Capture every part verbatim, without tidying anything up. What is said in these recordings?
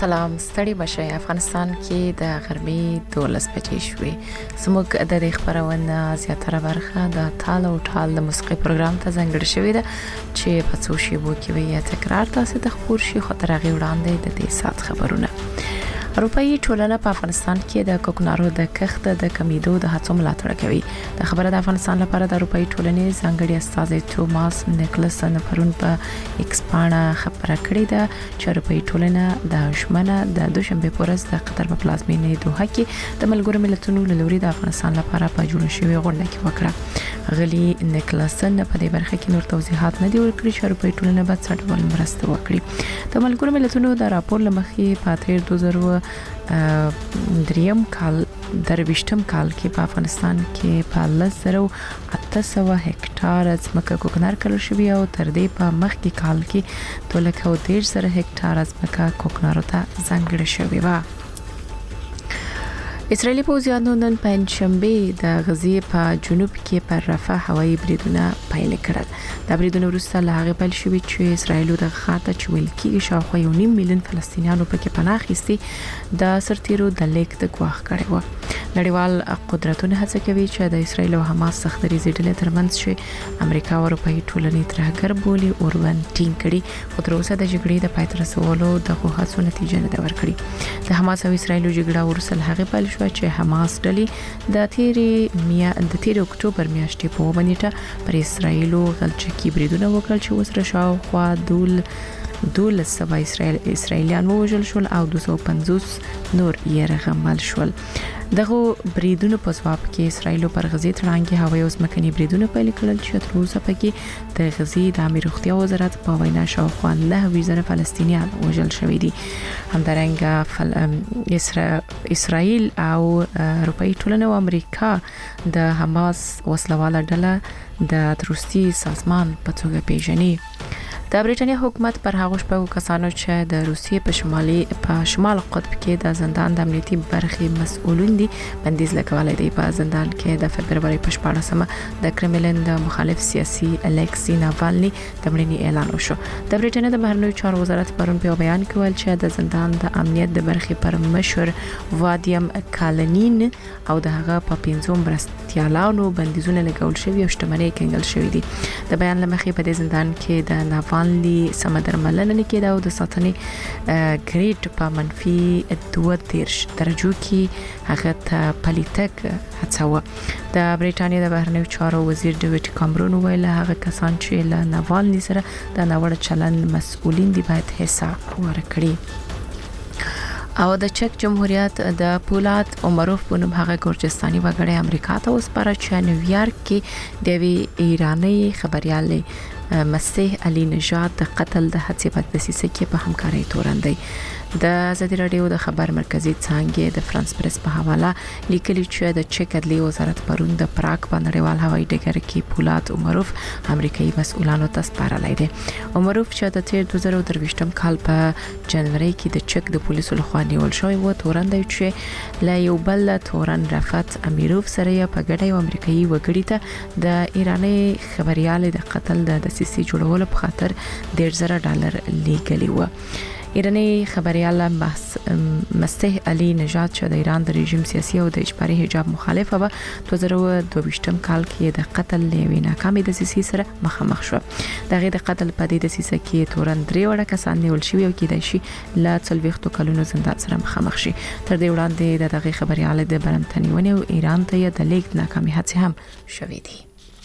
سلام ستړي بشي. افغانستان کې د غرمې دولس بجې شوې. زموږ د دې خبرونه زیاتره برخه د تال او ټال د موسیقي پروګرام ته ځانګړې شوې ده چې په څو شیبو کې وي تکرار تاسو ته خبر شي. خو تر هغه وړاندې د دې سات خبرونه. اروپאי ټولنه په افغانستان کې د کوکنارو د کښت د کمیدو د هڅو ملاتړ کوي. د خبره د افغانستان لپاره د اروپאי ټولنې ځانګړي استازي توماس نیکلسن پرون په ایکس باندې خبره کړې ده چې اروپאי ټولنه د ژمنه د دوشنبه پورز د قطر په پلازمینه دوحه کې د ملګرو ملتونو له لوري د افغانستان لپاره په جوړ شوی غونډه کې وکړه. غلي نیکلسن په دې برخه کې نور توضیحات نه دی ورکړي چې اروپאי ټولنه به څه ډول مرسته وکړي. د ملګرو ملتونو د راپور لمخې په تیر دوه زره دریم کال درویشتم کال کې په افغانستان کې په لسزرو اته سوه هکټار ځمکه کوکنار کړل شوی او تر دې په مخکې کال کې دوه لکه دېرش زره هکټار ځمکه کوکنارو ته ځانګړې شوې و. اسرائیلي پوځیانو نن پنځشنبه د غزې په جنوب کې پر رفح هوایي بریدونه پیل کړل. دا بریدونه وروسته له هغه پیل شوي چې اسرائیل د خاطه چويل کې شاوخوا یو نیم میلیون فلسطینیانو پکې پناه اخیستي د سرتیرو د لیک د ګواښ کړي و. نړیوال قدرتونه هڅه کوي چې د اسرائیل او حماس سختري زیاتلې ترمنځ شي. امریکا او اروپאי ټولنې ترهګر بولی اورون ټینګ کړي خو تر اوسه د جګړې د پای ته رسولو د هڅو نتیجه نه ورکړي. د حماس او اسرائیل جګړه ورسره هغه پیل شو چې حماس ډلې د تیرې میا د تیرې اکتوبر میاشتې په ومنیټه پر اسرائیل غلچکی بریدونه وکړل چې وسره شاوخوا دول دولس سوه اسرائیل اسرائیلیان وژل شول او دوه سوه پنځوس نور یې رغمل شول. دغه بریدونو په ځواب کې اسرائیل پر غزې تړانګي هوایي او ځمکني بریدونه پیل کړل چې تر اوسه پکې د غزې د امیر روغتیا وزارت په وینا شاوخوا نهه زره فلسطینیان وژل شوي دي. همدارنګه اسرا... اسرائیل او اروپאי ټولنه او امریکا د حماس وسلواله ډله د تروریستي سازمان په توګه پیژني. د بریټانیا حکومت پر هغه شپږو کسانو چې د روسیې په شمالي په شمال قطب کې د زندان د امنیتي برخې مسؤلون دي بندیز لګولای دی. په زندان کې د فبرवरी په شپاړسمه د کرملین د مخالف سیاسي الکسی ناوالني د مړینې اعلان وشو. د بریټانیا د بهرنیو چارو وزارت پرون په بیان کې ویل چې د زندان د امنیت د برخې پر مشر وادیم کالنین او د هغه په پنځو مرستيالانو بندیزونه لګول شوی او شتمنۍ کنګل شوی دي. د بیان لمخې په دې زندان کې د ناوالني سمندر ملنه کېده او د ساتنې ګریډ په منفي دوه دیرش درجو کې هغه ته پلیتک هڅاوه. د بریټانیا د بهرنیو چارو وزیر ډیوډ کامرون ویل هغه کسان چې له ناوالني سره د ناوړه چلند مسؤلین دي باید حساب ورکړي. او د چک جمهوریت د پولاد عمروف په نوم هغه ګورجستاني وګړی امریکا ته وسپاره چې نیویارک کې د وی ایرانی خبريالې مسیح علی نژاد د قتل د هڅې په دسیسه کې په همکارۍ تورندي. د ازادي رادیو د خبر مرکزی څانګې د فرانس پریس په حواله لیکلي چې د چک عدلی وزارت پرون د پراګ په نړیوال هوایي ډګر کې پولاد عمروف امریکایي مسؤلانو ته سپارلای دي. عمروف چې د تیر دوه زره درویشتم کال په جنوري کې د چک د پولیسو لخوا نیول شوی و تورندي چې لا یو بل تورن رفعت امیروف سره په ګډه یو امریکایي وګړي ته د ایرانی خبريال د قتل د دسیسې جوړولو په خاطر ډیر زره ډالر لیږلي و. ایرانی خبريال مسیح علی نژاد چې د ایران د رژیم سیاسي او د اجباري حجاب مخالفه و دوه زره دوه کال کې د قتل لوي ناکامي د سیاسي سره مخامخ شو. دغه د قتل په دې د سیاسي کې تورن درې وړه کسان نیول شوی او کېدای شي لا څلويختو کلونو زندان سره مخامخ شي. تر دې وړاندې د دغه خبريال د برنتنیونه او ایران ته د لیک ناکامي هڅه هم شوې دي.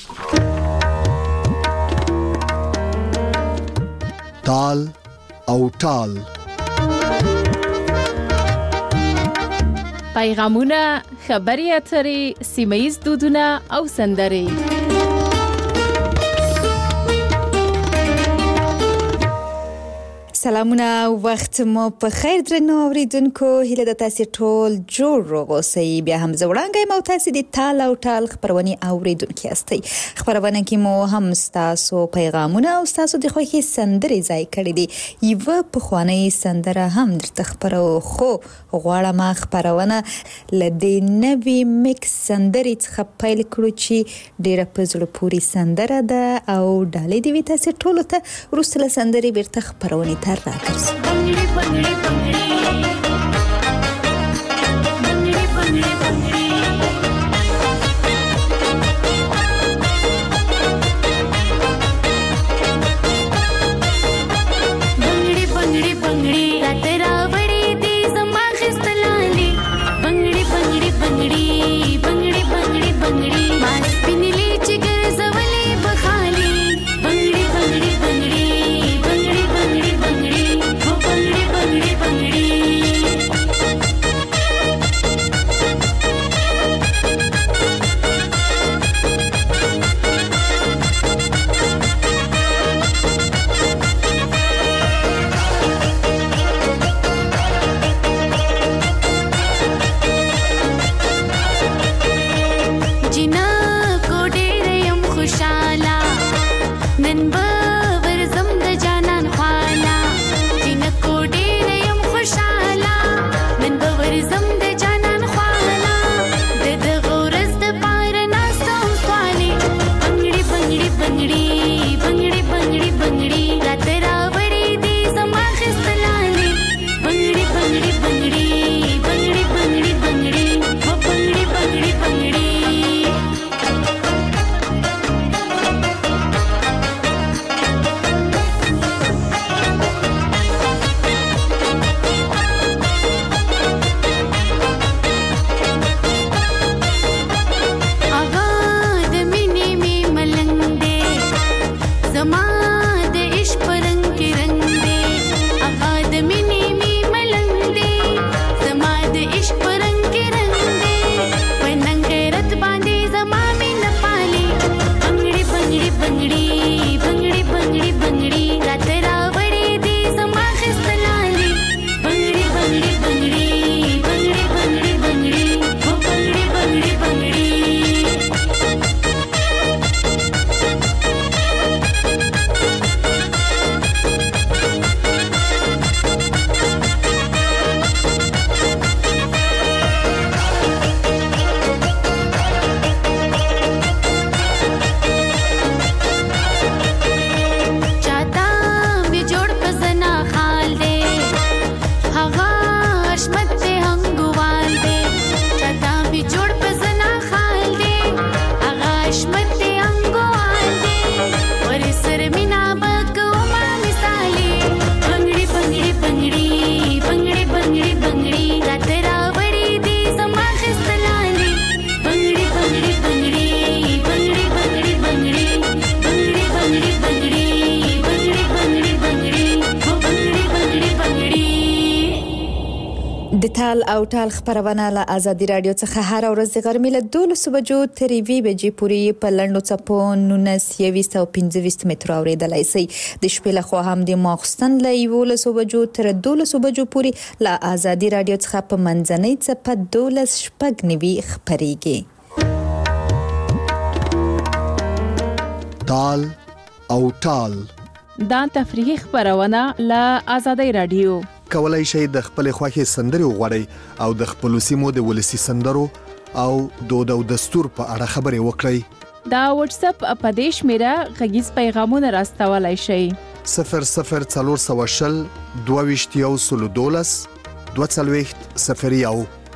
تال او ټال پیغامونه، خبري اترې، سیمه‌ییز دودونه او سندرې. سلامونه، وخت مو په خیر درنو اوریدونکو. هیله د تاسو ټول جوړ روغ اوسئ. بیا هم زوړانګي مو تاسو د تال او ټال خبرونه اوریدونکو یاستئ. خبرونه کې مو هم تاسو پیغامونه او تاسو د خوښي سندرې ځای کړې دي. یو په خواني سندره هم درته خبرو خو غواړم خبرونه لدې نوې میکس سندرې څخه پیل کړو چې ډیره په زړه پوري سندره ده او ډالې دی تاسو ټول ته ورسله سندرې بیرته خبرونه ته راګرځو. بنگړي بنگړي بنگړي بنگړي بنگړي بنگړي بنگړي بنگړي راته راوړې دې زما خستلالي بنگړي بنگړي بنگړي بنگړي بنگړي بنگړي ما سپینلې چې ګرځولې بخالي بنگړي بنگړي بنگړي بنگړي بنگړي بنگړي هو بنگړي بنگړي بنگړي د تال او ټال خبرونه له ازادي رادیو څخه هر ورځ د غرمې له دولسو بجو تر یوې بجې پورې په لنډو څپو نولس یویشت او پنځه ویشت مترو اورېدلای شئ. د شپې له خوا هم د ماخوستن له یولسو بجو تر دولسو بجو پورې له ازادي رادیو څخه په منځنۍ څپه دولس شپږ نوي خبرېږي. تال او ټال دا تفریحي خبرونه له ازادي رادیو. کولای شئ د خپل خوښي سندري وغوړئ او د خپل سیمو د ولسی سندرو او دود او دستور په اړه خبرې وکړئ. دا واتس اپ په دیش میرا غږیز پیغامونه راستولای شئ. صفر صفر څلور سوه شل دوه ویشت یو سل دولس دوه څلوېښت صفر یو.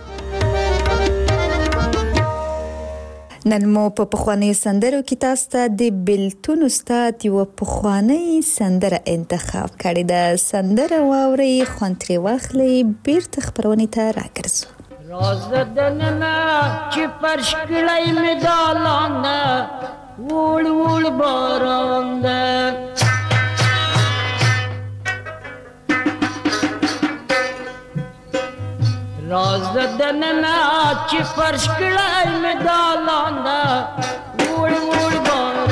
نن مو په پخواني سندرو کې تاسو ته د بلتون استاد یو پخوانی سندره انتخاب کړې ده. سندره واوري خوند ترې واخلئ بیرته خبرونه ته راګرځو. راز دننه چې فرش کړی مې دالانه وړ وړ باران ده راز دننه چې فرش کړی مې دالانه وړ وړ باران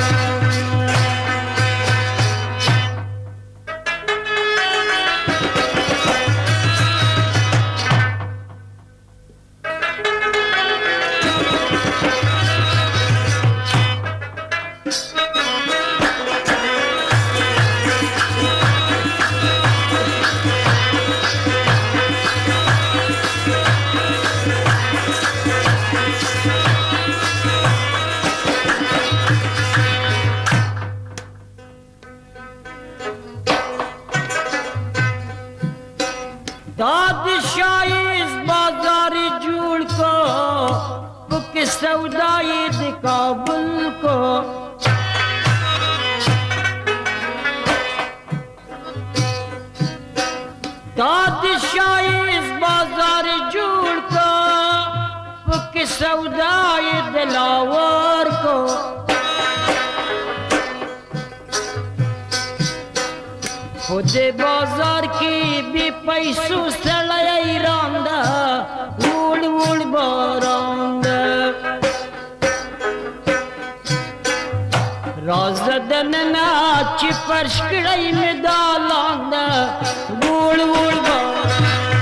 सौदाई द काबुल को तादशाही इस बाजार जोड़ को फुक सौदाई दिलावर को खुद बाजार की भी पैसों सड़ाई रांदा उड़ उड़ बारांदा राजदन नाच परशकड़ाई में दालांदा उड़ उड़ बारांदा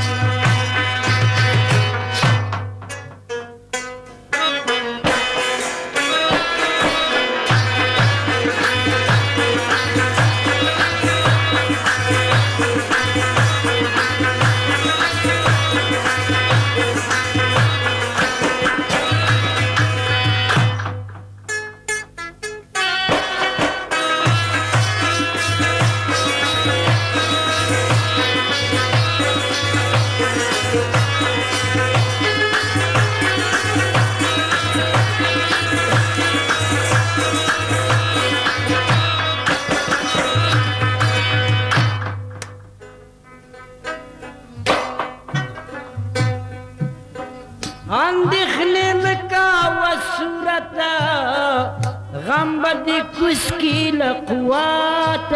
अंदिखने में का वसूरत गम बदी कुसकी लकुआत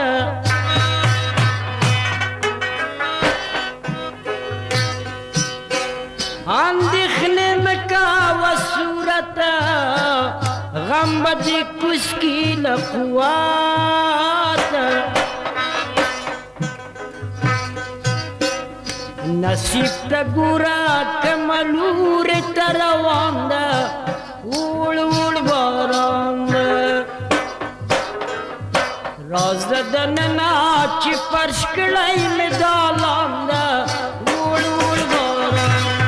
अंदिखने में का वसूरत गम बदी कुसकी लकुआत नसीब तगुरा कमलूर तरवांदा उड़ उड़ बारांदा राजदन नाच परशकड़ाई में दालांदा उड़ उड़ बारांदा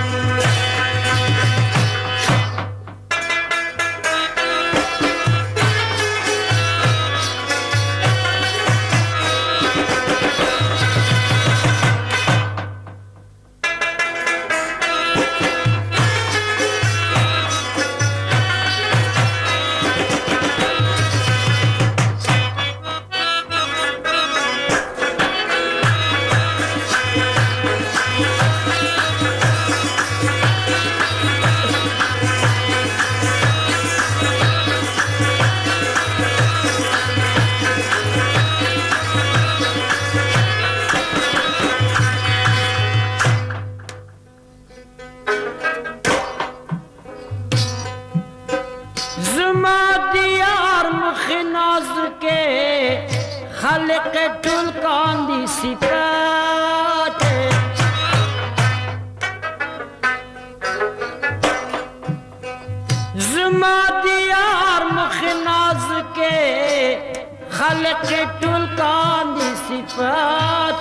खलक टुलकान दी सिफात जुमा दियार मुखनाज के खलक टुलकान दी सिफात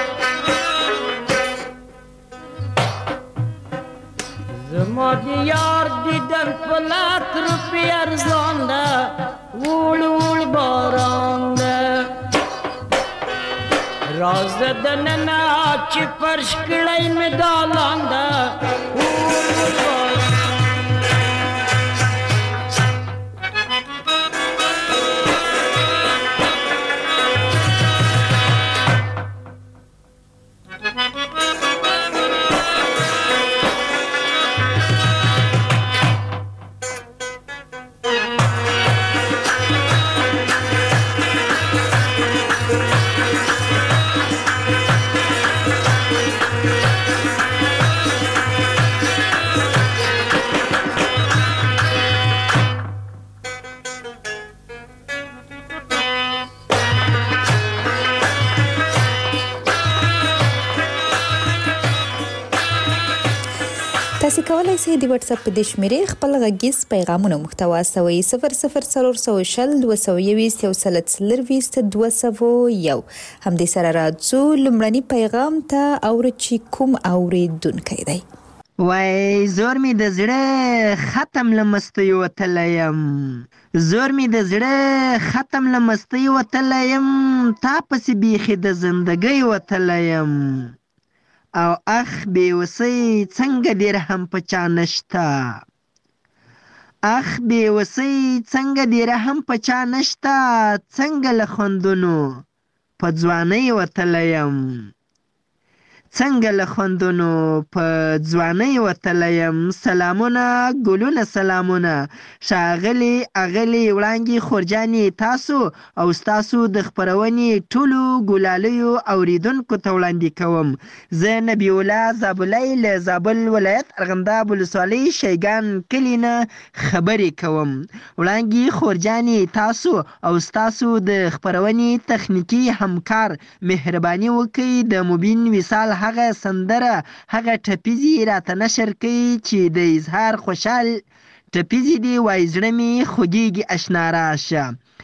जुमा दियार दीदन पलाक रुपया अर्जांदा उड़ उड़ बारांदा राजदन नाच परशकड़ाई में दालांदा تاسو کولای شئ د واتس اپ د شمیرې خپل غږیز پیغامونه محتوا سوي صفر صفر څلور سوه شل دوه سوه یویشت یو سل څلرویشت دوه سوه یو همدې سره راځو لومړني پیغام ته اورو چې کوم اورېدونکی دی. وای زور می د زړه ختم لمستی وتلی یم زور می د زړه ختم لمستی وتلی یم تا پسې بیخي د زندګۍ وتلی یم او اخ بې وسۍ څنګه دې رحم په چا نشته اخ بېوسۍ څنګه دې رحم په چا نشته، څنګه له خوندونو په ځوانۍ وتلی یم، څنګه له خوندونو په ځوانۍ وتلی یم. سلامونه ګلونه سلامونه ښاغلي اغلې وړانګې خورجانې تاسو او ستاسو د خپرونې ټولو ګلالیو اوریدونکو ته وړاندې کوم. زه نبی الله زابلی له زابل ولایت ارغنداب ولسوالۍ شیګان کلي نه خبرې کوم. وړانګې خورجانې تاسو او ستاسو د خپرونې تخنیکي همکار مهرباني وکړئ د مبین وصال هغه سندره هغه ټپیزې راته نشر کوي چې د اظهار خوشحال ټپیزې دي وایي زړه مې خوږېږي اشنا راشه.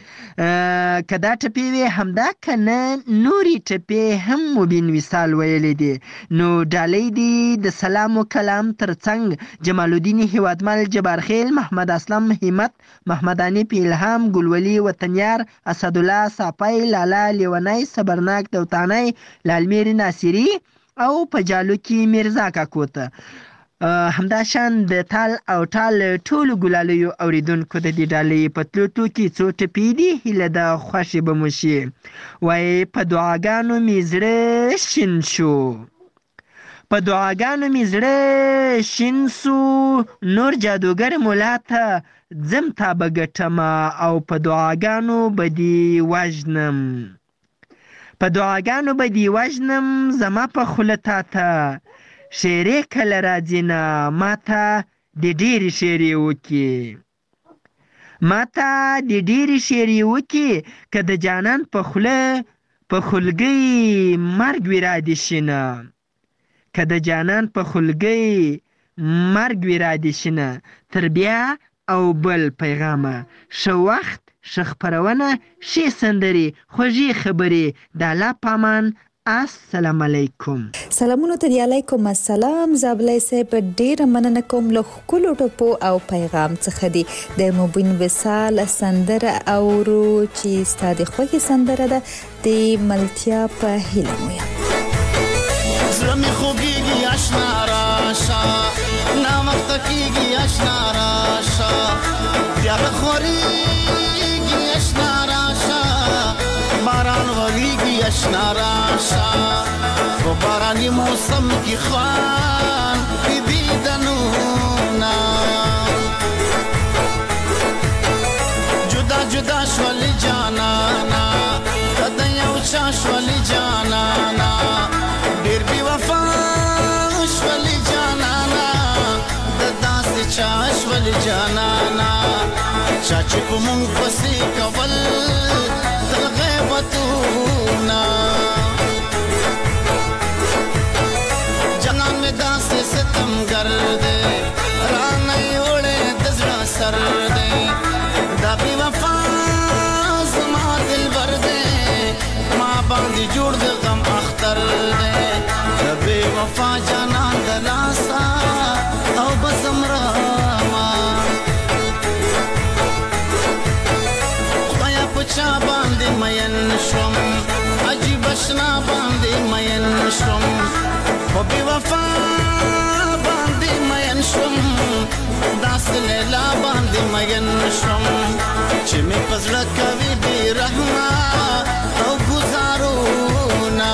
که دا ټپې وې همدا که نه نورې ټپې هم مبین وصال ویلې دي. نو ډالۍ دي د سلام و کلام ترڅنګ جمال الدین هیوادمل جبارخیل محمد اسلم همت محمد انیف الهام ګلولي وطنیار اسدالله صافی لالا لیونی صبرناک دوتانی لالمیر ناصری او په جالو کې میرزا کاکو ته همدا شان د تال او ټال ټولو ګلالیو اوریدونکو د دې ډالۍ په تلو کې څو ټپې دي هیله ده خوښې به مو شي. وایي په دعاګانو مې زړه شین شو، په دعاګانو مې زړه شین سو، نور جادوګر مولا ته ځم تا به ګټمه او په دعاګانو به دې وژنم، په دعاګانو به دې وژنم زما په خوله تا ته شیرې کله راځي نه ما ته د ډېرې شیرې وکړي، ما ته د ډېرې شیرې وکړي که د جانان په خوله په خولګۍ مرګ وي را دې شي نه، که د جانان په خولګۍ مرګ وي را دې شي نه. تر بیا او بل پیغامه ښه وخت ښه خپرونه ښې سندرې خوږې خبرې د الله په امان. السلام علیکم. سلامونو ته دی علیکم السلام. زابلی صاحب ډیره مننه کوم له ښکلو ټپو او پیغام څخه دی د مبین وصال سندره اورو چې ستا د خوښې سندره ده د ملتیا په هیله مو یم. زړه مې خوږېږي اشنا راشه ناوخته کېږي اشنا راشه بیا به خورېږي اشنا راشه باران وریږي اشنا راشه په باراني موسم کې خوان د دیدنونه جدا جدا شولې جانانا کده یو چا شولې جانانا ډېر بې وفا شولې جانانا د داسې چا شولې جانانا چا چې په مونږ پسې کول تل غیبتونه جنان مې داسې ستمګر دی رانه یې وړی د زړه سر دی دا بې وفا زما دلبر دی ما باندې جوړ د غم اختر دی د بې وفا جانان د لاسه او بس مرما خدایا په چا باندې مین شوم عجیب اشنا باندې مین شوم په بې وفا باندې مین شوم داسې لیلا باندې مین شوم چې مې په زړه کوي بې رحمه او ګزارونه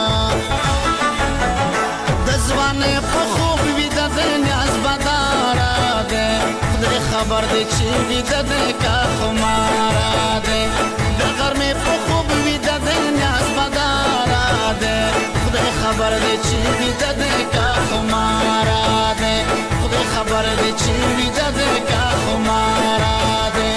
د ځوانۍ په خوب ویده دی نیاز بداره دی خدای خبر دی چې ویده دی که خماره دی د غرمې په خوب ویده دی نیاز بداره دی خدای خبر دی چې ویده دی که خماره دی خدای خبر دی چې ویده دی که خماره دی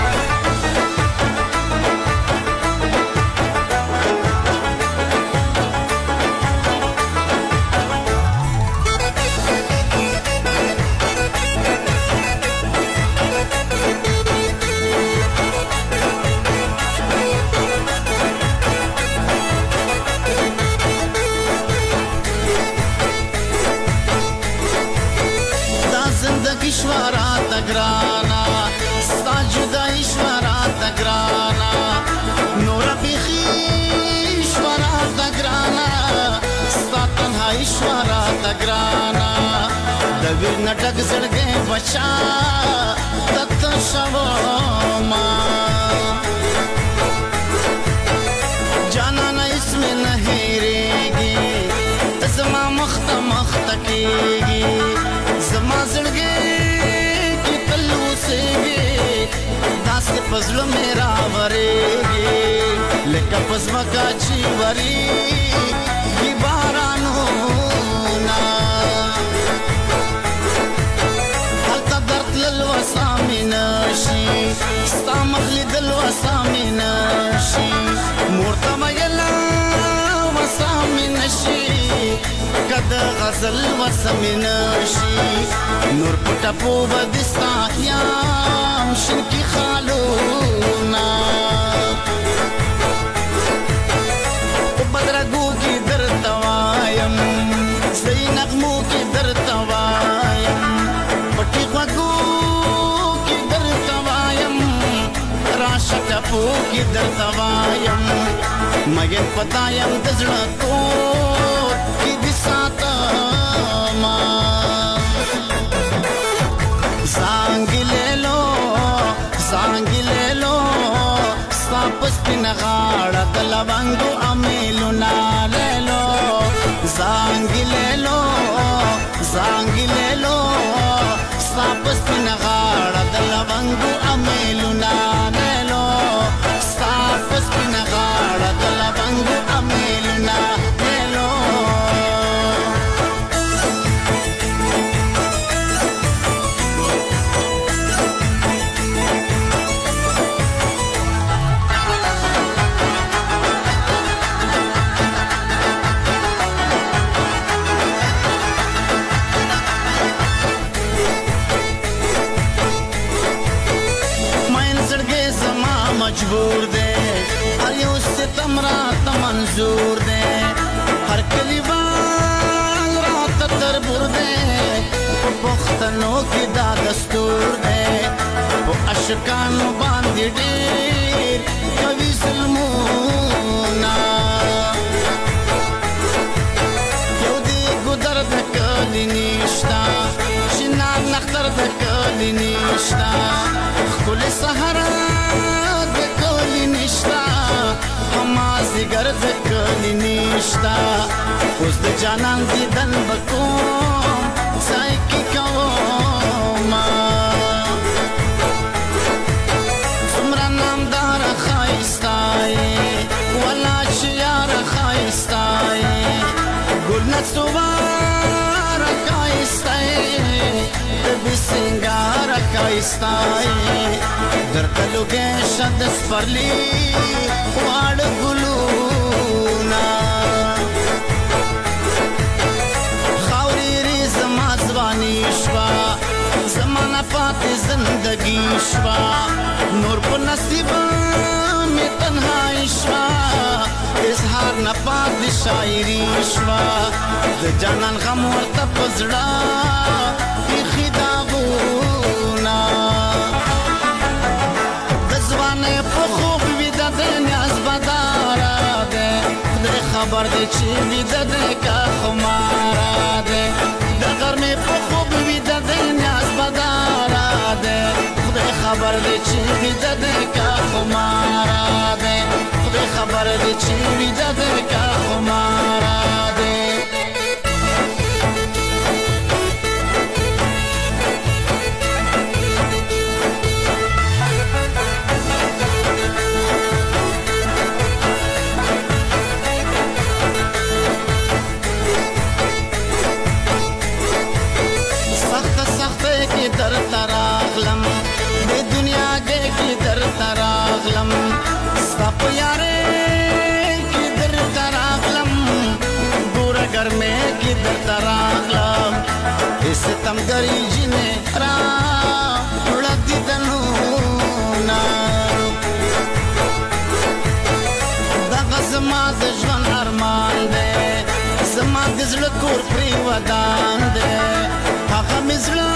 شوارا تگرانا ستا جدائی شوارا تگرانا نورا بیخی شوارا تگرانا ستا تنهائی شوارا تگرانا د ویر نټک زړګې بچا تت شوا ما جانا نه اسم نه هېرېږي زما مخته مخته کېږي زما زړګې کې تل اوسېږي داسې په زړه مې راورېږي لکه په ځمکه چې ورېږي بارانونه هلته درد تلل وسه مې نشي ستا مخ لیدل وسه مې نشي مور ته ویله وسه مې نشي که د غزل وسه مې نشي نور په ټپو به د ستا یم شینکي خالونه په بدرګو کې درته وایم صحیح نغمو کې درته وایم پټي غوږو کې درته وایم راشه ټپو کې درته وایم مګر پتا یم د زړه کور کې دې ساتما زانګې لیلو زانګې لیلو ستا په سپینه غاړه د لونګو امیلونه لیلو زانګې لیلو زانګې لیلو ستا په سپینه غاړه د لونګو امیلونه لیلو ستا په سپینه غاړه د لونګو امیلونه لیلو مجبور دے ہر یو ستم رات منظور دے ہر کلیوان رات تربور دے پختنوں کی دا دستور دے وہ اشکانو باندی ڈیر کبھی ظلمونا یو دی گدر دکلی نیشتا شنان نختر دکلی نیشتا کل سہرہ نشتا همازی گرد کلی نشتا اوز د جانان دیدن بکوم سای کی کوما سمرا نام دار خایستای ولا چیار خایستای گل نتسوار خایستای بی سنگار خایستای در تلوگه شد سپرلی وار گلونا خاوری ریز مازوانی شوا زمانہ پاتی زندگی شوا نور پر نصیبا میں تنہائی شوا اظہار نپات شاعری شوا د جانان غم ورته پزړه بیخي داغونا خبر دې چې ویده دې کا خمارا دې د غرمې په خوب ویده دې نیاز بدارا دې خدای خبر دې چې ویده دې کا خمارا دې خدای خبر دې چې ویده دې کا خمارا دې در تراغلم د دنیا کې در تراغلم سپ یاره کې در تراغلم ګور ګرمه کې در تراغلم اس تم ګری جنې را ولدي دنو نا دغه زما د ژوند ارمان دی زما د زړه کور پرې ودان دی هغه مزړه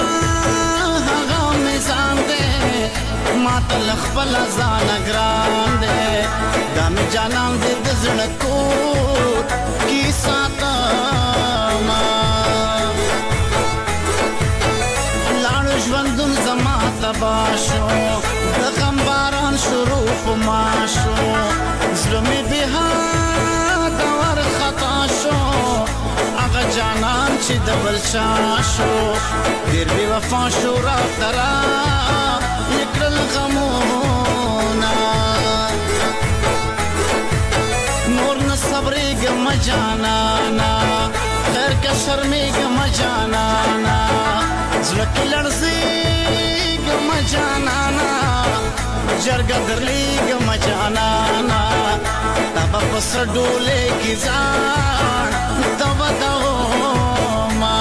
ما تل خپل ځان ګران دې دا مې جانان دې د زړه کور کې ساتما تبا شو د غم باران شروع په ما شو زړه مې بې حده ورخطا شو هغه جانان چې د بل چا شو ډېر بې وفا شو راته را یې کړل غمونه نور نه صبرېږم جانانا خیر که شرمېږم جانانا زړه کې لړزېږم جانانا جرګه درلېږم جانانا تا به په سر ډولې کې ځان ته بدوما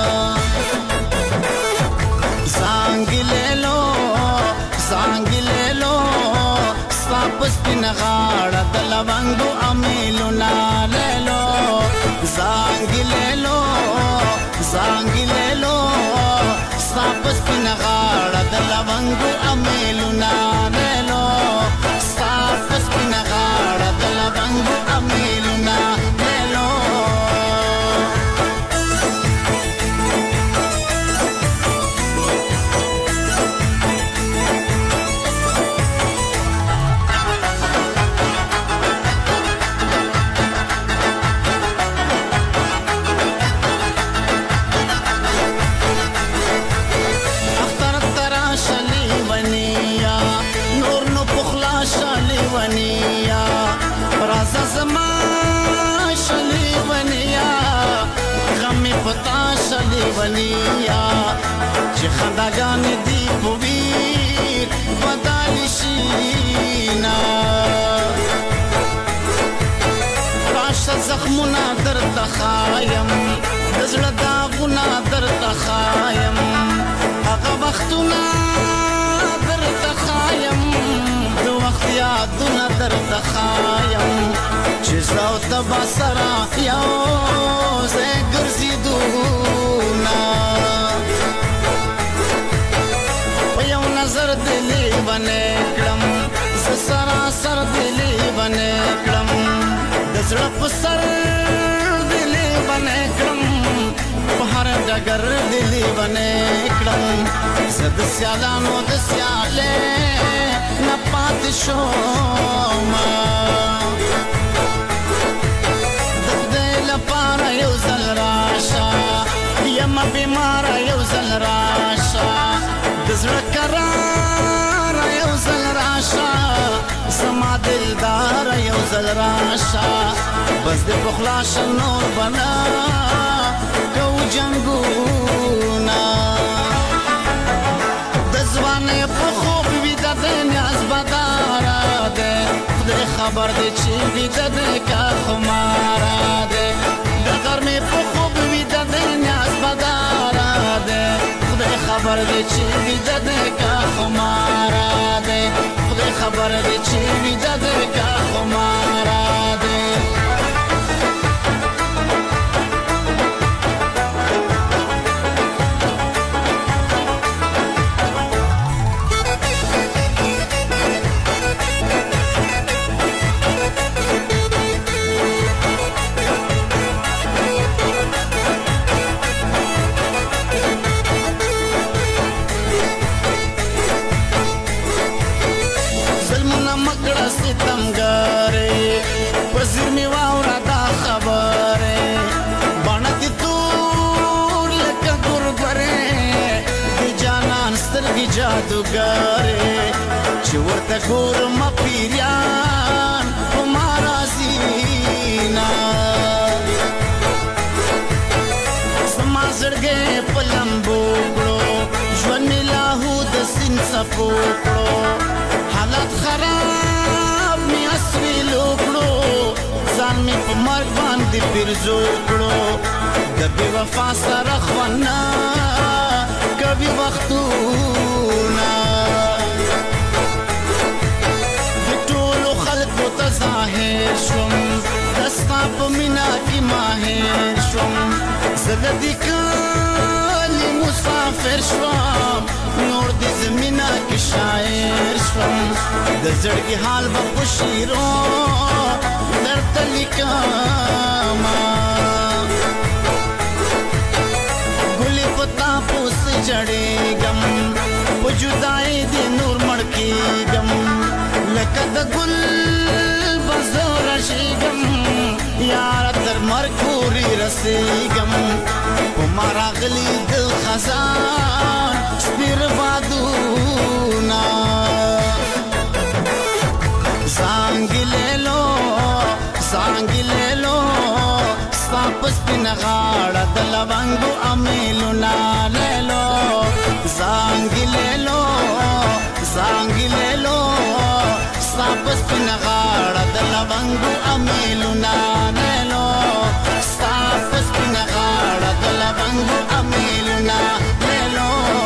زانګې لیلو زانګې لیلو ستا په سپین غاړه د لونګو امیلونه لیلو زانګې لیلو زانګې لیلو ستا په سپین غاړه د لونګو امیلونه لیلو ستا په سپین غاړه د لونګو امیلونه لیلو پتا شلی ونیا چې خنداګانې دی په ویر بدل شینا راشه زخمونه درته خایم د زړه داغونه درته خایم هغه وختونه درته خایم د وخت یادونه درته خایم چې زه او ته به سره یو ځای ګرځېدونه په یو نظر دې لیونی کړم زه سراسر دې لیونی کړم د زړه په سر دې لیونی کړم په هر ډګر دې لیونی کړم زه د سیالانو د سیالې نه پاتې شوم لپاره یو ځل راشه یم بیماره یو ځل راشه د زړه کراره یو ځل راشه زما دلداره یو ځل راشه بس دې په خلاصه نور بنا کو جنګونه د ځوانۍ په خوب ویده دی نیاز بداره دی خدای خبر دی چې ویده دی که خماره دی د غرمې په خوب ویده دی نیاز بداره دی خدای خبر دی چې ویده دی که خماره دی خدای خبر دی چې ویده دی که خماره دی وزیر می واورا دا خبره باڼه دې تور لکه ګورګورې د جانان سترګې جادوګرې چې ورته ګورم پیریان په ما راځي نه زما زړګی په لمبو کړو ژوند مې لاهو د سیند څپو کړو حالات خراب مې اسوي لوکړو ځان مې په مرګ باندې پیرزو کړو د بې وفا سره خوانه کوي وختونه د ټولو خلکو ته ظاهر شوم د ستا په مینه کې ماهر شوم زه د دې کلي مسافر شوم نور دې زمینه کې شاعر شوم د زړګي حال به په شیرو درته لیکمه ګلې په تاپو سې جړېږم په جدای دی نور مړکیږم لکه د ګل بزور شیږم یار تر مرګ پورې رسیږم په ما راغلي د خزان سپیر بادونه زانګې لیلو زانګې لیلو ستا په سپینه غاړه د لونګو امیلونه لیلو زانګې لیلو زانګې لیلو ستا په سپینه غاړه د لونګو امیلونه لیلو ستا په سپینه غاړه د لونګو امیلونه لیلو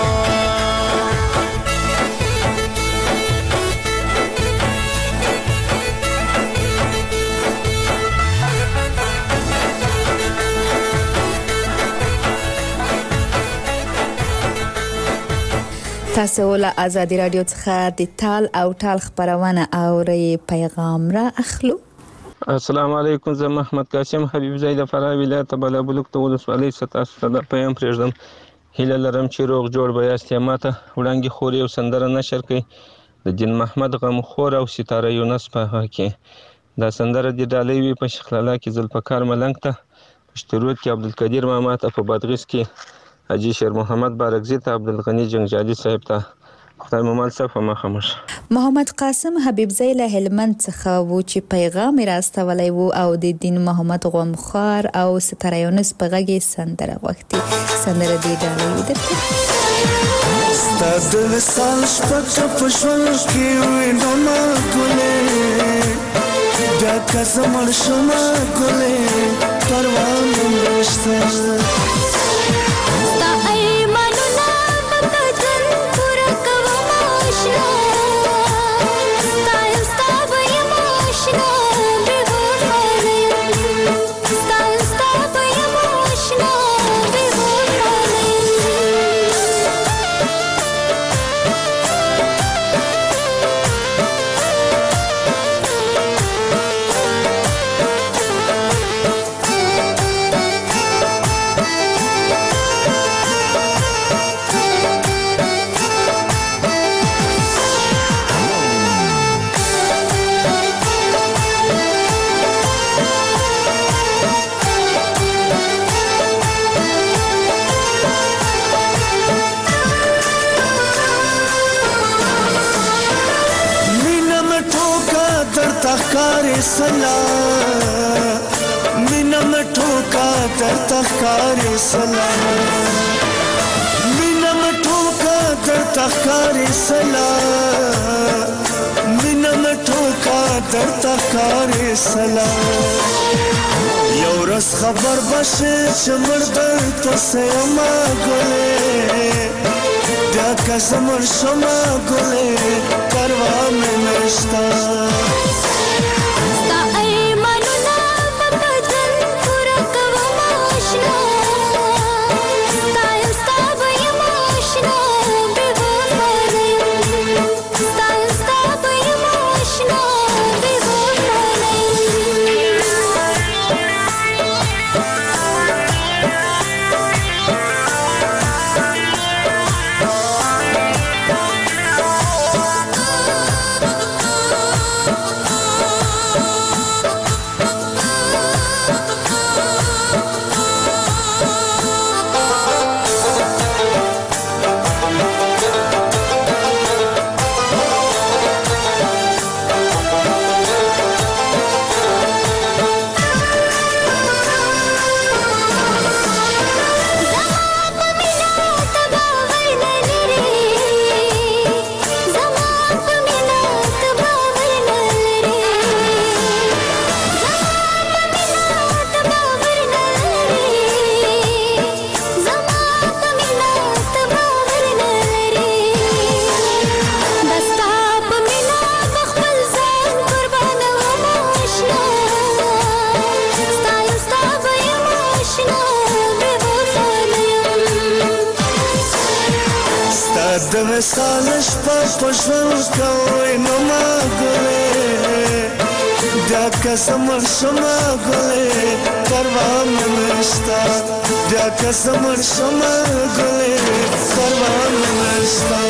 تاسو له آزادي رادیو څخه د تال او ټال خبرونه اوري پیغام را اخلو. السلام علیکم، زه محمد قاسم حبیب زید فراه ولایت بلابلوک ته ولسوالۍ ستاسو ته پیغام پرېږدم. هیله لرم چې روغ جوړ به یاست. ماته وړاندې خور یو سندره نشر کړئ د دین محمد غمخور او ستاره یونس په هغه کې. دا سندره د ډالۍ وي په شیخلالا کې ذوالفقار ملنګ ته، په شترود کې عبدالقدیر ماما ته، په بادغیس کې حاجی شیر محمد بارکزی ته، عبدالغنی جنگجالي صاحب ته. خدای مو مل څه په مخه مش. محمد قاسم حبیبزی له هلمند څخه و چې پیغام راستولی وو او د دین محمد غمخور او ستاره یونس په غږ سندره غوښتي. سندره دې ډالۍ درته ستا د وصال شپه په ژوند کې وینم ګلې ډکه زمړ شومه ګلې پروا مې نشته सला मीना में ठोका दर तख्कारी सला मीना में ठोका दर तख्कारी सला मीना में ठोका दर तख्कारी सला یو رس خبر بشه چمر در تسیما گله دیا کسمر شما گله پروا میں نشتا د وصال شپه په ژوند کوي نو ما ګلې دا بیا که زمر شما گله پروا من نشتا بیا که زمر شما گله پروا من نشتا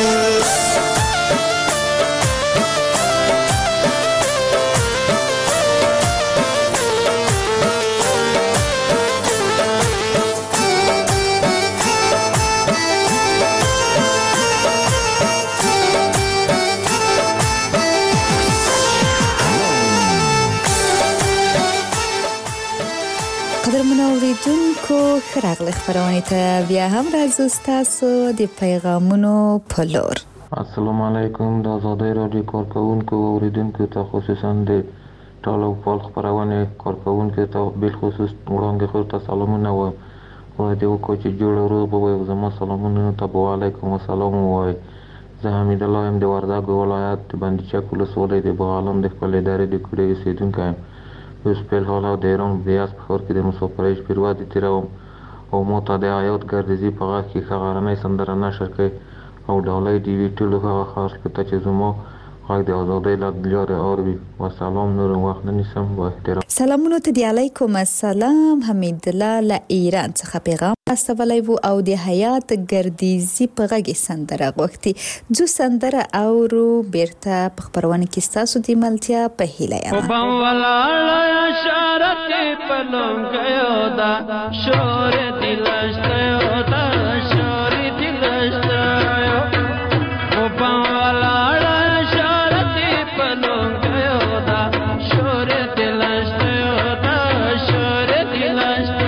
اوریدونکو خراغلی خبرونه ته بیا هم راځو ستاسو د پیغامونو په لور. السلام علیکم. د آزادۍ راډیو کارکوونکو او اوریدونکو ته خصوصا د ټولو خبرونه کارکوونکو ته بل خصوص وړاندې خو ته سلامونه وایم. خدای دې وکړي چې جوړ روغ به وي. زما سلامونه ته وعلیکم السلام وایم. زه حمید الله یم د وردګ ولایت د بندیچک ولسوالۍ د بغالم د خپل ادارې د کړي اوسیدونکی یم. اوس په حال او د ایران بیاس په خور کې د مسافرۍ پیرواد تیروم او مو ته د حیات ګردیزي په غاښ کې خبرنۍ سندره نشر کوي او ډالۍ دی وی ټولو هغه خاص کته چې زمو غږ د آزادۍ لاره اوروي. والسلام نور وخت نشم با احترام. سلامونه ته دی علیکم السلام. حمید الله له ایران څخه پیغام استولای وو او د حیات ګردیزي په غږ سندره غوښتي جو سندره اورو بیرته په خبرونه کې تاسو د ملتیا په هیله یم. او بم ولاړ اشاره په لونګیو دا شور دلشتو دا شور دلشتو او بم ولاړ اشاره په لونګیو دا شور دلشتو دا شور دلشتو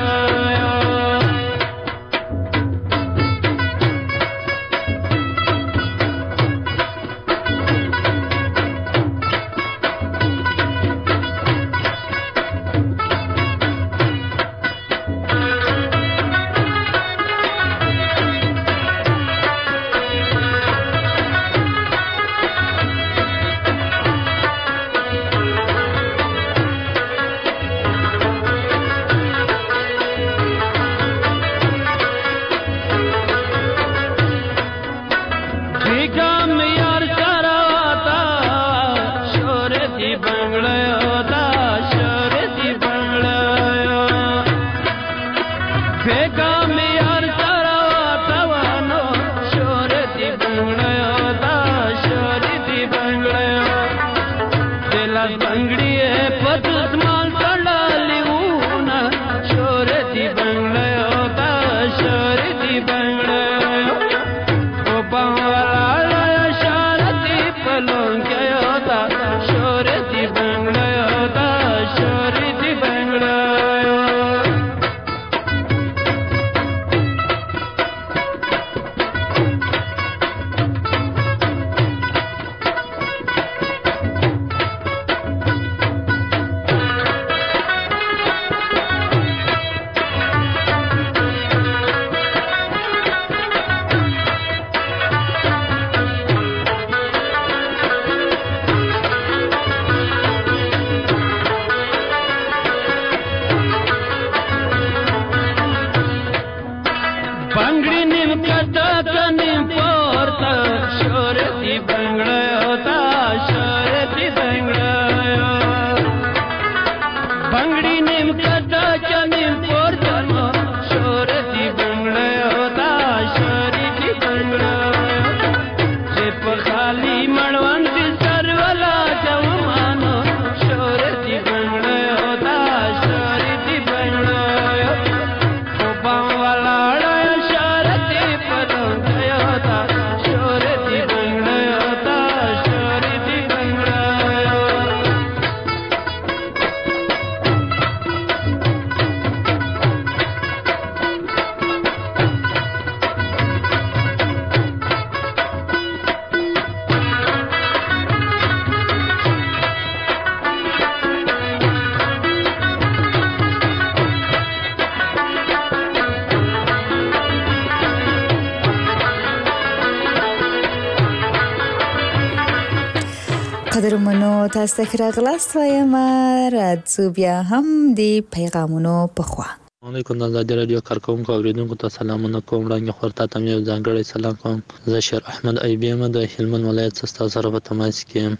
قدرمنو تاسو ته راغلاست وایم راځو بیا هم د پیغامونو په خوا. علیکم. د آزادۍ راډیو کارکوونکو اوریدونکو ته سلامونه کوم. وړاندې خورته ته مې ځانګړی سلام کوم. زه شیر احمد ایبی یم د هلمند ولایت څخه سره په تماس کې یم.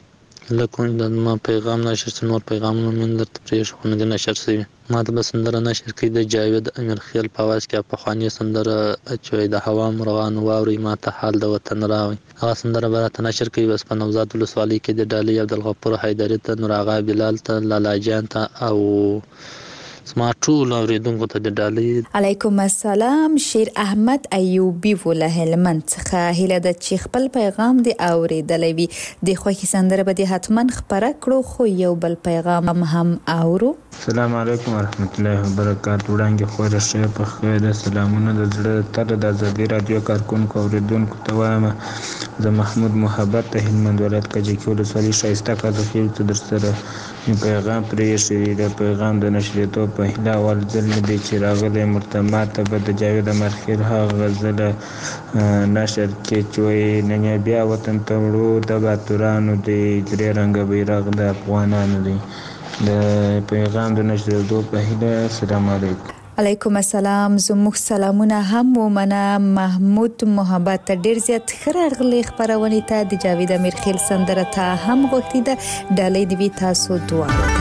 لکه د ما پیغام نشر شوی نور پیغامونه من درته پرېښو نه دي نشر شوي. ما ته به سندره نشر کړي د جاوید امیر خیل په اواز کې پخوانۍ سندره چې وایي د هوا مرغان واورئ ما ته حال د وطن راوړئ، هغه سندره به راته نشر کړي. بس په نوزاد ولسوالۍ کې د ډالۍ عبدالغفور حیدري ته، نور آغا بلال ته، لالا جان ته او زما ټول اوریدونکو ته د ډالۍ. علیکم السلام. شیر احمد ایوبی وله هلمند څخه هیله ده چې خپل پیغام دی اوریدلی وي. د خوښي سندره به دې حتما خپره کړو، خو یو بل پیغام هم اورو. السلام علیکم ورحمت الله وبرکاتہ. وړاندې خوره شه په خیر سلامونه د زړه تر د ازادي رادیو کارکونکو اوریدونکو ته وایم. زه محمود محبت ته هلمند ولایت کجکي ولسوالۍ ښایسته کاظخیل ته در سره پیغام پرېښی. د پیغام د نشریدو په هیله اول ځل مې دی چې راغلی مرتما ته به د جاوید امیر خیل هغه غزله نشر کړي چې وایي نن بیا وطن ته وړو د باتورانو دی، درې رنګه بیرغ د افغانانو دی. د پیغام د نشریدو په هیله. السلام علیکم. علیکم السلام. زموږ سلامونه هم ومنه. محمود محبت ته ډیر زیات ښه راغلی خپرونې ته. د جاوید امیر خیل سندره ته هم غوښتي ده. ډالۍ دې وي تاسو دواړو.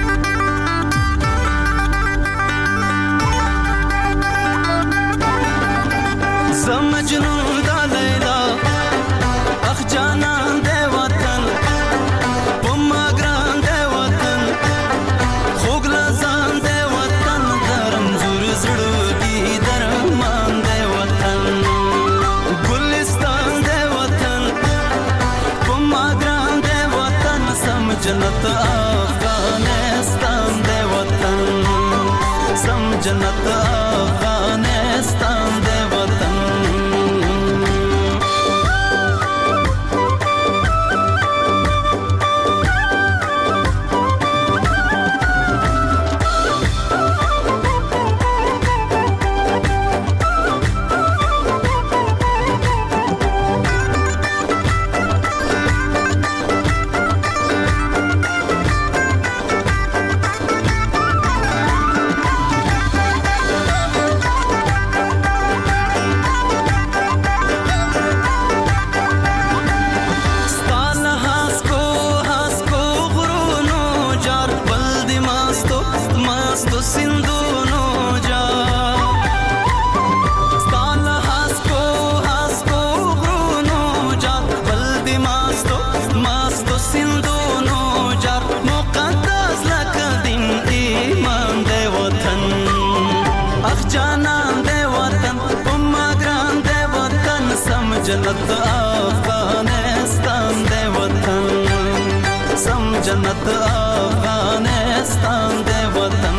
مجنون دا لیلا اخ جانان دے وطن پما گران دے وطن خوگ لزان دے وطن درم زور زړه دی درمان دے وطن گلستان دے وطن پما گران دے وطن سم جنت افغانستان دے وطن سم جنت افغانستان دے وطن. جنت افغانستان دے وطن سم جنت افغانستان دے وطن.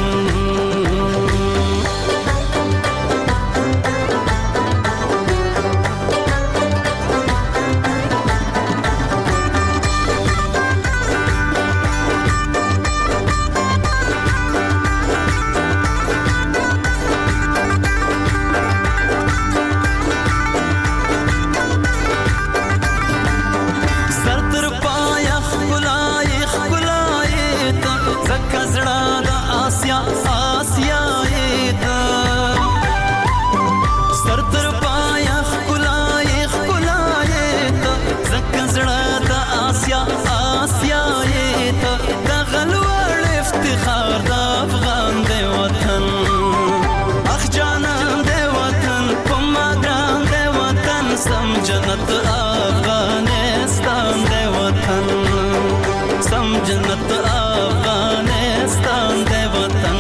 جنت افغانستان دے وطن سم جنت افغانستان دے وطن.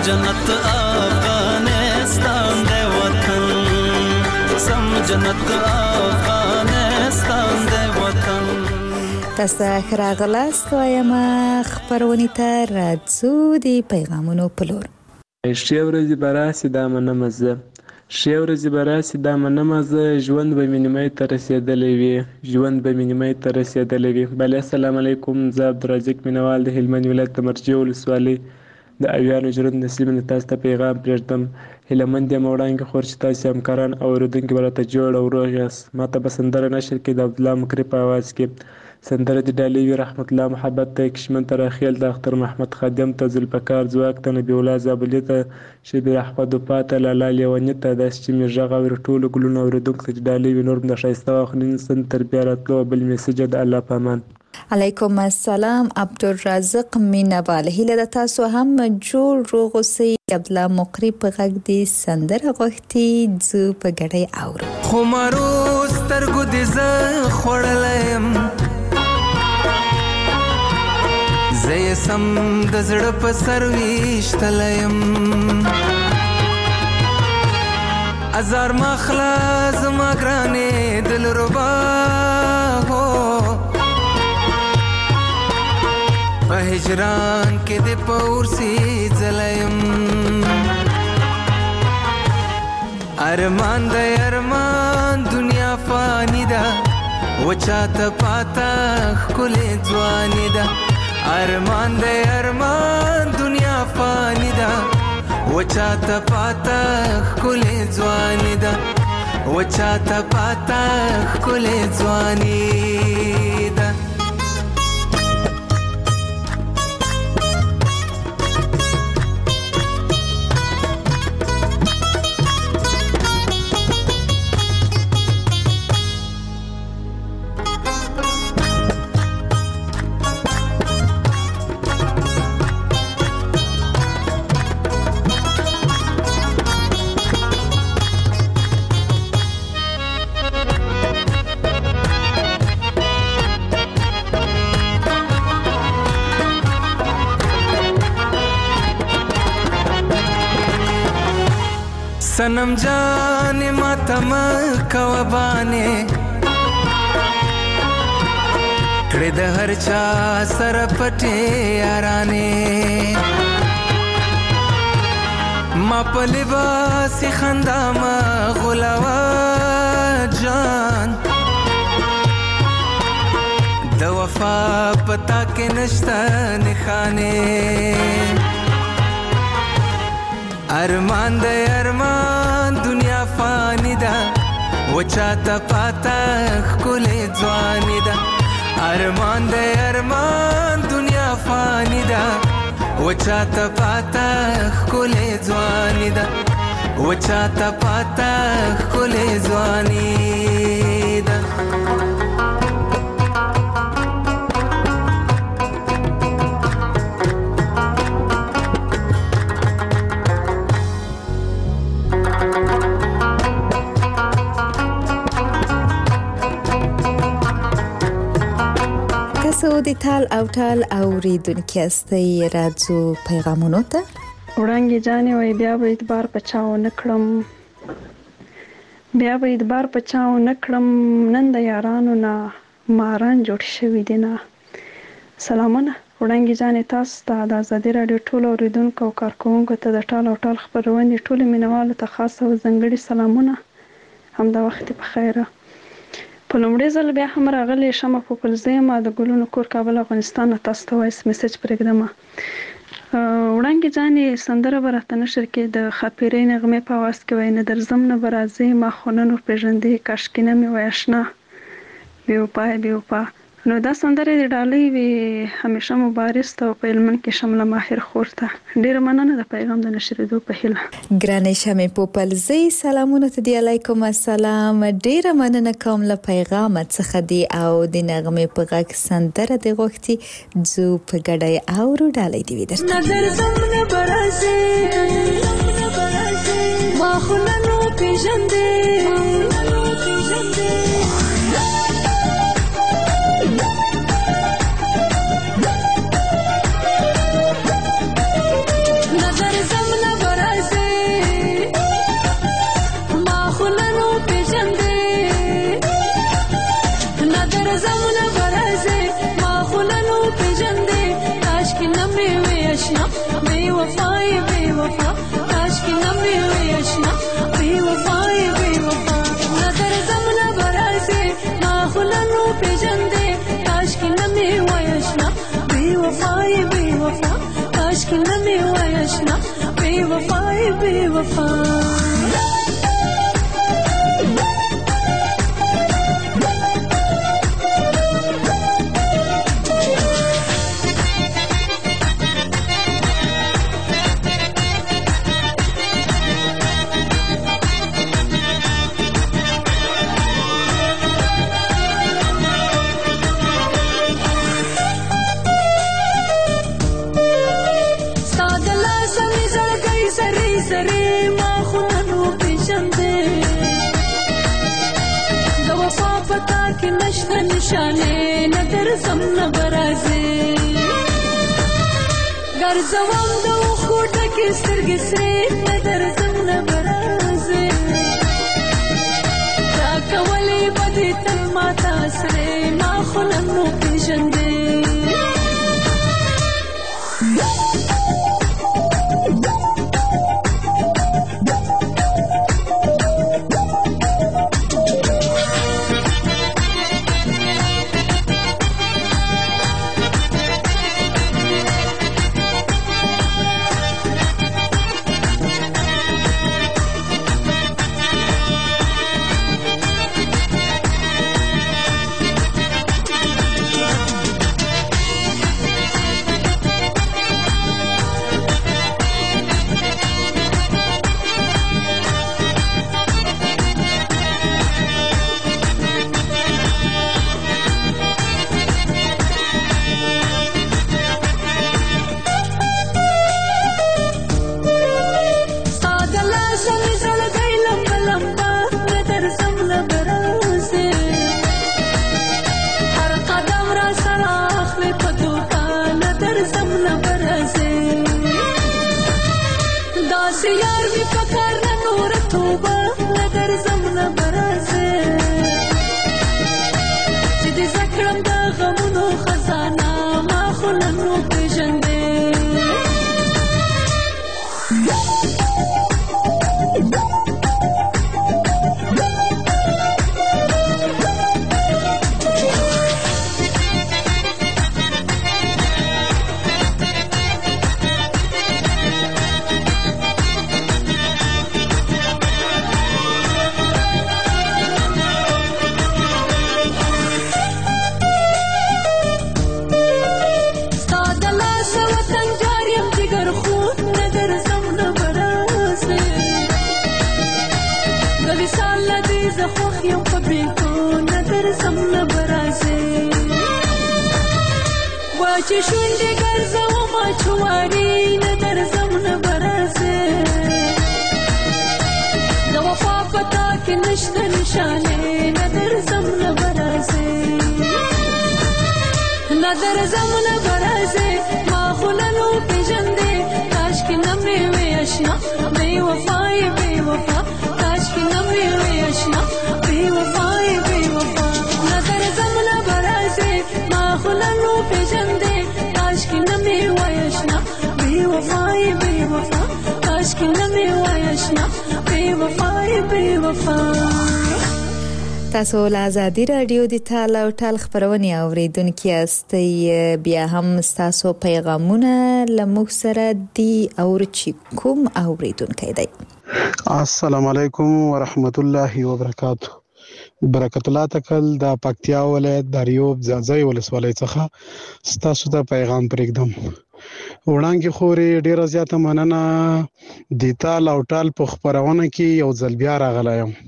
جنت افغانستان دی وطن سم جنت افغانستان دی وطن تاسو ښه راغلاست وایم خپرونې ته راځو د پیغامونو په لور. ښې ورځې به راسي دا منمه زه ښې ورځې به راسي دا منمه زه ژوند به مې نیمۍ ته رسېدلی وي ژوند به مې نیمۍ ته رسېدلی وي. بله السلام علیکم. زه عبدالرزاق مینوال د هلمند ولایت د مرجې ولسوالۍ د اویانو ژرند نسلیم نه تاسو ته پیغام پرېږدم. هیله مند یم وړاندې خور چې تاسې همکاران او اورېدونکي به راته جوړ او روغ یاست. ما ته به سندره نشر کړي د عبدالله مکري په آواز کې. سندره د ډالۍ وي رحمت الله محبت ته کشمن ته راخیل د اختر محمد خادم ته ذوالفقار ځواک ته نبي الله زابلي ته شبیر احمد وفا ته لالا لیوني ته داسې چې مې غږ اوري ټولو ګلونو اورېدونکو ته چې ډالۍ وي نور هم د ښایسته واخلي سند تر بیا راتلو بل میسج د الله په امان. علیکم السلام عبدالرزاق مینوال هیله د تاسو هم جوړ روغ اوسئ. عبدالله مقری په غږ دې سندره غوښتي زه په ګډۍ اورم. خو مرو سترګو دې زه خوړلی یم زه یې سم د زړه په سر ویشتلی یم ازار مخله زما ګرانې دلربا هو په هجران کې دې په ورسي ځلی یم ارمان دی ارمان دنیا فانی ده و چاته پاته ښکلې ځواني ده ارمان دی ارمان دنیا فانی ده و چاته پاته ښکلې ځواني ده و چاته پاته ښکلې ځواني ده सनम जाने मातम कवबाने कड़े द हर चा सर पटे याराने मा पलिबासी खंदा मा गुलावा जान द वफा पता के नश्ता निखाने ارمان دی ارمان دنیا فانی ده و چاته پاته ښکلې ځواني ده ارمان دی ارمان دنیا فانی ده و چاته پاته ښکلې ځواني ده و چاته پاته ښکلې ځواني ده تاسو د تال او ټال اوریدونکي استئ راځو پیغامونو ته. وړانګې جانې وای بیا به اعتبار پچاو نکړم بیا به اعتبار پچاو نکړم نن د یارانو نه ماران جوړ شوي دي نه. سلامونه وړانګې جانې تاسو ته د ازادي راډیو ټولو اوریدونکو او کارکوونکو ته د ټال او ټال خپرونې ټولو مینوالو ته خاص او ځانګړي سلامونه. همدا وخت په خیره. په لومړي ځل بیا هم راغلی شمه پوپلزی یم د ګلونو کور کابل افغانستان نه تاسو ته وایس میسج پرېږدم. وړانګې جانې سندره به راته نشر کې د خاپیرۍ نغمې په آواز کې وایي نه درځم نه به راځې ما خو نه نور پېژندې کاشکې نه مې وای اشنا بې وفا بې وفا. نو دا سندره د ډالۍ وي همیشه مبارز ته او په هلمند کې شمله ماهر خور ته ډېره مننه د پیغام د نشرېدو په هیله. ګرانې شمې پوپلزۍ سلامونه ته دی. علیکم السلام ډېره مننه کوم له پیغام څخه دی او د نغمې په غږ سندره دی غوښتي زه په ګډۍ اورو ډالۍ دی وي درته. نظر زمونه برازي ما خو نه نو پېژندې نظر زمونه آشنا بے وفای بے وفا سره ما خونو پیژندې د وفا پتا کې نشته نشانه نه درځم نه برازې ګرځوم د خوټه کې سترګې سرې نه درځم نه برازې تا کولې بدې تل ماته سره ما خونو پیژندې چې شونډې ګرځوم چواري نه درځم نه برازې د وفا پتا کې نشته نشانې نه درځم نه برازې نه درځم نه برازې ما خو ننو پېژندې کاشکې نه مې وې اشنا بې وفای بې وفا کاشکې نه مې وې اشنا بې وفای بې وفا نه درځم نه برازې ما خو ننو پېژندې کاشکې نه مې وای اشنا بې وفای بې وفا کاشکې نه مې وای اشنا بې وفای بې وفا تاسو له ازادي رادیو د ټال او ټال خبرونه اوریدونکو یاستئ بیا هم تاسو پیغامونه لمغ سره دی او چې کوم اوریدونکو دی السلام علیکم ورحمت الله وبرکاته برکت الله تکل د پکتیا ولایت دریوب ځاځي ولسوالۍ څخه تاسو ته پیغام پرېږدم وړاندې خوري ډیره زیاته مننه د ټال او ټال په خبرونه کې یو ځل بیا راغلایم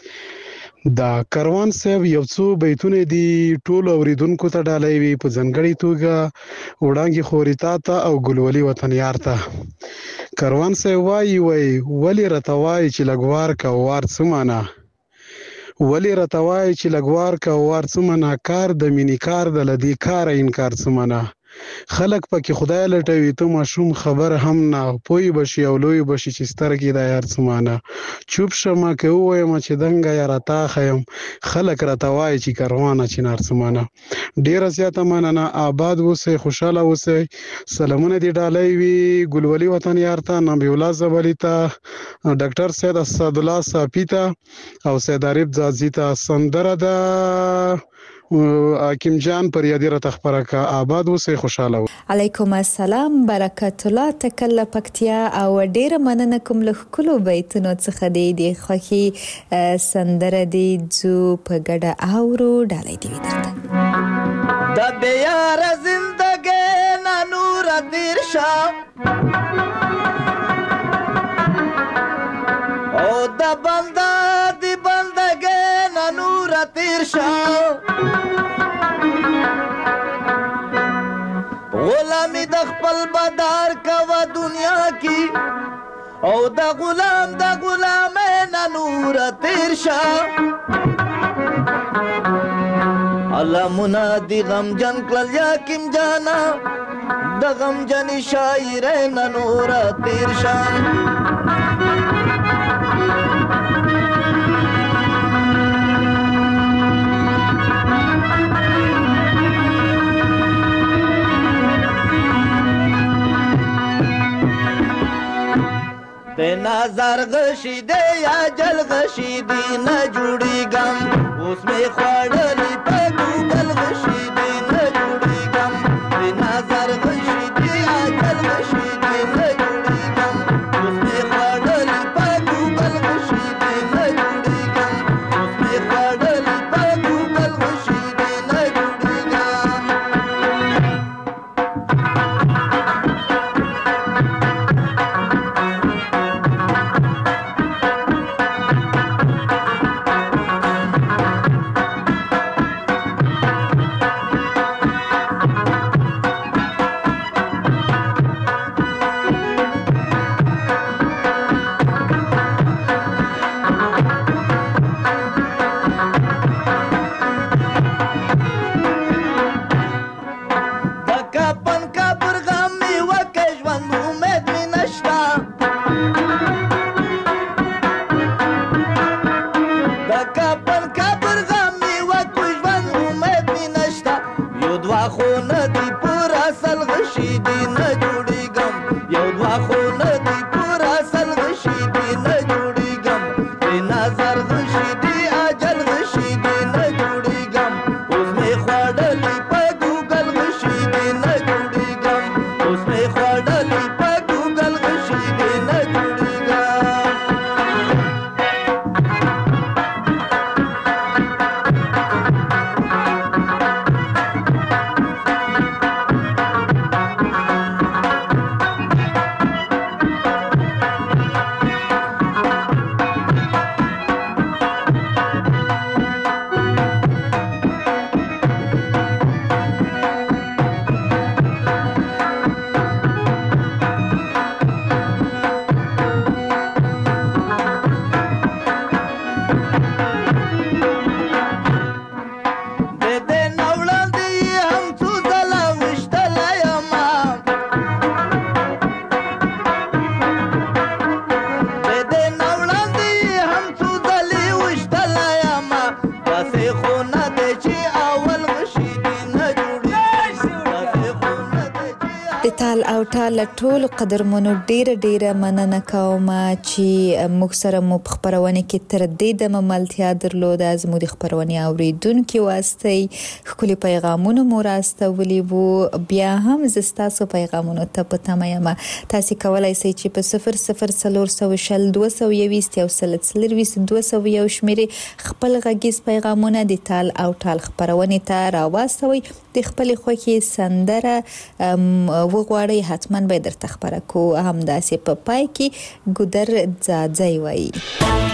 دا کاروان صاحب یو څو بیتونه دي ټول اوریدونکو ته ډالۍ وي په ځنګړي توګه وړاندې خوري تا ته او ګلولي وطن یار ته کاروان صاحب وایي وای ولی رتوای چې لګوار کا وار سمانا ولی رتوای چې لګوار کا وار سمانا کار د مینی کار د لدی کار انکار سمانا خلک پکې خدای لټوي ته ماشوم خبر هم نه پوي بشي او لوی بشي چې سترګې د یار سمانه چوب شمه کې وایم چې دنګ یا راتا خیم خلک راتوای چې کاروانه چې نار سمانه ډیره زیاته مننه آباد وسه خوشاله وسه سلامونه دی ډالۍ وی ګلولي وطن یار ته نبی الله زبلی ته ډاکټر سید اسد الله صافی ته او سید عارف زازی ته سندره ده حکیم جان پر یادی را تخبره کا آباد اوسې خوشاله و. علیکم السلام برکت الله تکل پکتیا او ډیر مننه کوم له کلو بیتونو څخه دی دی خوخي سندره دی جو په ګډه اورو ډالۍ دی درته د بیار زندګی نه نور تیر شاه او د بنده دی بندګی نه نور تیر شاه غلامی د خپل بدار کوا دنیا کی او د غلام د غلام نه نور تیر شاه الله منادی غم جن کل یا کیم جانا د غم جن شاعر نه نور تیر شاه د نظر غشي دی یا جل غشي دی نه جوړیږم اوس مې خوړلې په ګوګل غشي دی نه جوړیږم د نظر غشي دی یا جل غشي دی نه جوړیږم اوس مې خوړلې په ګوګل غشي دی نه جوړیږم اوس مې خوړلې په ګوګل غشي دی نه جوړیږم او ټال ټول قدرمنو ډیر ډیر مننه کوم چې موږ سره مو په خبرونه کې تر دې د مملتیا درلود از مو د خبرونه اوریدونکو واسطه خپل پیغامونه مو راستولي وو بیا هم زستاسو پیغامونه ته پته مې تاسو کولای شئ چې په صفر صفر صفر شل دوه سوه یوویشت یو سل څلورویشت دوه سوه یو شمیرې خپل غږیز پیغامونه د ټال او ټال خبرونه ته راوستوي د خپل خوخي سندره وغواړي حتما به درته خبره کو هم داسې په پای کې ګودر ځاځي وایي